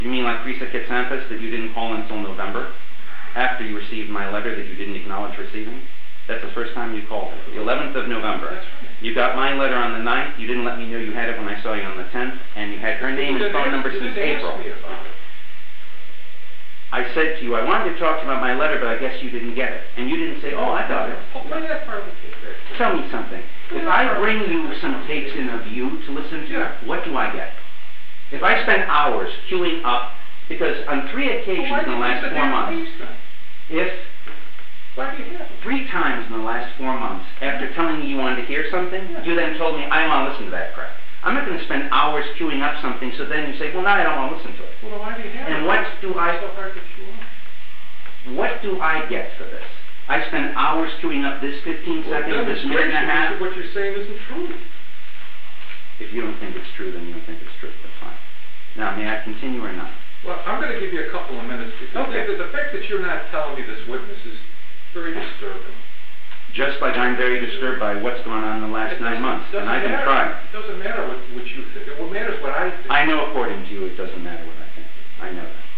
You mean like Risa Katsampis, that you didn't call until November, after you received my letter that you didn't acknowledge receiving? That's the first time you called. The 11th of November. You got my letter on the 9th, you didn't let me know you had it when I saw you on the 10th, and you had her name and phone number since April. I said to you, I wanted to talk to you about my letter, but I guess you didn't get it. And you didn't say, oh, I got it. Tell me something. If I bring you some tapes in of you to listen to, what do I get? If I spend hours queuing up, because on 3 occasions in the last 4 months, Why do you have 3 times in the last 4 months, after telling me you wanted to hear something, you then told me, I don't want to listen to that crap. I'm not going to spend hours queuing up something, so then you say, well, now I don't want to listen to it. Well, why do you have and what do I get for this? I spend hours queuing up this 15 seconds, this minute and a half. What you're saying isn't true. If you don't think it's true, then you don't think it's true. That's fine. Now, may I continue or not? Well, I'm going to give you a couple of minutes. Okay. The fact that you're not telling me this witness is very disturbing. Just like I'm very disturbed by what's going on in the last 9 months, and I've been trying. It doesn't matter what you think. What matters what I think. I know according to you it doesn't matter what I think. I know that.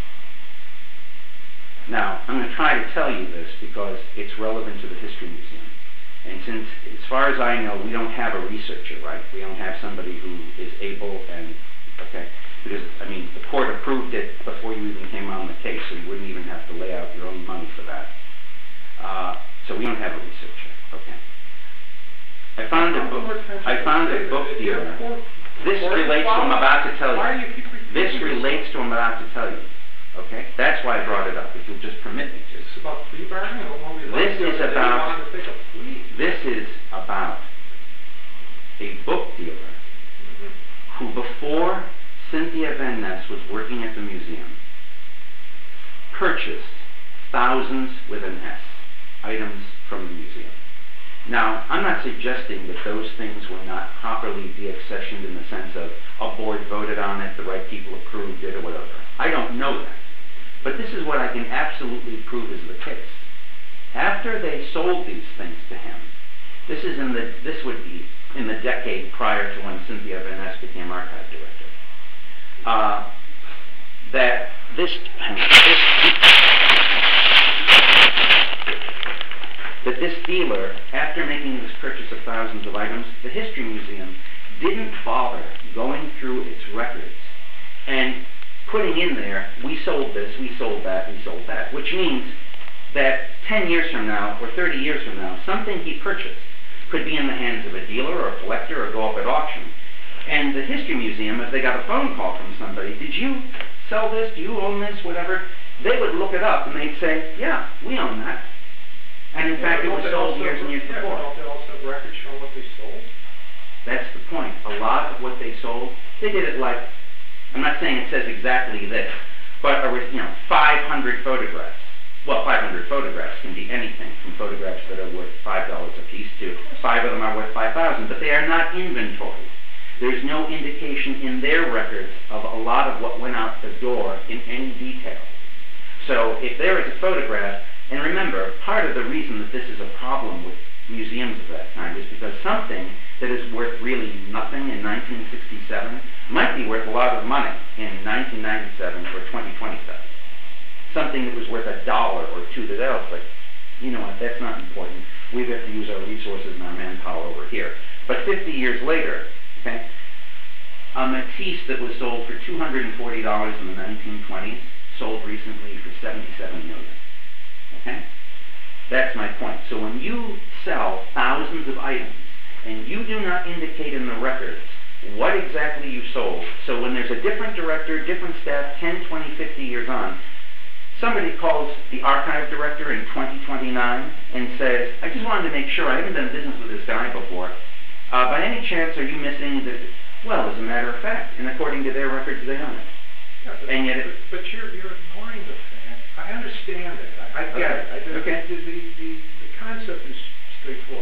Now, I'm going to try to tell you this because it's relevant to the History Museum. And since, as far as I know, we don't have a researcher, right? We don't have somebody who is able and, okay? Because, I mean, the court approved it before you even came on the case, so you wouldn't even have to lay out your own money for that. So we don't have a researcher, okay? I found a book dealer. This relates to what I'm about to tell you. This relates to what I'm about to tell you, okay? That's why I brought it up, if you'll just permit me to. It's about plea bargaining? This is about a book dealer who, before Cynthia Van Ness was working at the museum, purchased thousands with an S items from the museum. Now, I'm not suggesting that those things were not properly deaccessioned in the sense of a board voted on it, the right people approved it, or whatever. I don't know that. But this is what I can absolutely prove is the case. After they sold these things to him, this would be in the decade prior to when Cynthia Van Ness became archive director, that this dealer, after making this purchase of thousands of items, the History Museum didn't bother going through its records and putting in there, we sold this, we sold that, we sold that, which means that 10 years from now, or 30 years from now, something he purchased could be in the hands of a dealer or a collector or go up at auction. And the History Museum, if they got a phone call from somebody, did you sell this, do you own this, whatever, they would look it up and they'd say, yeah, we own that. And in fact, it was sold years and years before. Don't they also have records showing what they sold? That's the point. A lot of what they sold, they did it like, I'm not saying it says exactly this, but 500 photographs. Well, 500 photographs can be anything from photographs that are worth $5 a piece to 5 of them are worth $5,000, but they are not inventory. There's no indication in their records of a lot of what went out the door in any detail. So if there is a photograph, and remember, part of the reason that this is a problem with museums of that kind is because something that is worth really nothing in 1967 might be worth a lot of money in 1997 or 2027. Something that was worth $1 or $2 that else, like, you know what, that's not important. We have to use our resources and our manpower over here. But 50 years later, okay, a Matisse that was sold for $240 in the 1920s sold recently for $77 million. Okay? That's my point. So when you sell thousands of items and you do not indicate in the records what exactly you sold, so when there's a different director, different staff, 10, 20, 50 years on, somebody calls the archive director in 2029 and says, I just wanted to make sure, I haven't done business with this guy before, by any chance are you missing the, well, as a matter of fact, and according to their records, they own it. Yeah, but you're ignoring the fact. I understand that. I get it. The concept is straightforward.